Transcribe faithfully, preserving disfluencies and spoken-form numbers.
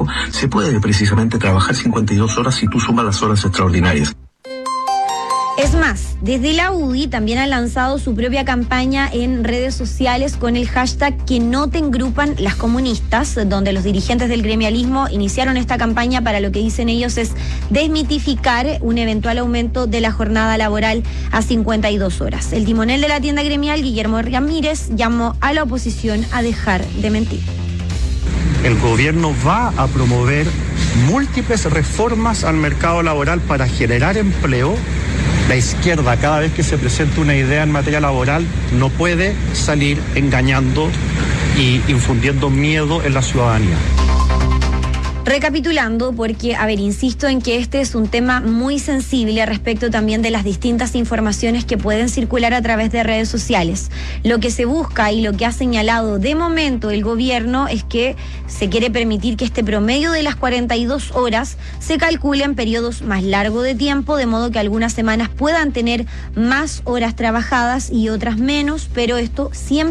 trabajo, se puede precisamente trabajar cincuenta y dos horas si tú sumas las horas extraordinarias. Es más, desde la U D I también ha lanzado su propia campaña en redes sociales con el hashtag que no te engrupan las comunistas, donde los dirigentes del gremialismo iniciaron esta campaña para lo que dicen ellos es desmitificar un eventual aumento de la jornada laboral a cincuenta y dos horas. El timonel de la tienda gremial, Guillermo Ramírez, llamó a la oposición a dejar de mentir. El gobierno va a promover múltiples reformas al mercado laboral para generar empleo. La izquierda, cada vez que se presenta una idea en materia laboral, no puede salir engañando y infundiendo miedo en la ciudadanía. Recapitulando, porque, a ver, insisto en que este es un tema muy sensible respecto también de las distintas informaciones que pueden circular a través de redes sociales. Lo que se busca y lo que ha señalado de momento el gobierno es que se quiere permitir que este promedio de las cuarenta y dos horas se calcule en periodos más largos de tiempo, de modo que algunas semanas puedan tener más horas trabajadas y otras menos, pero esto siempre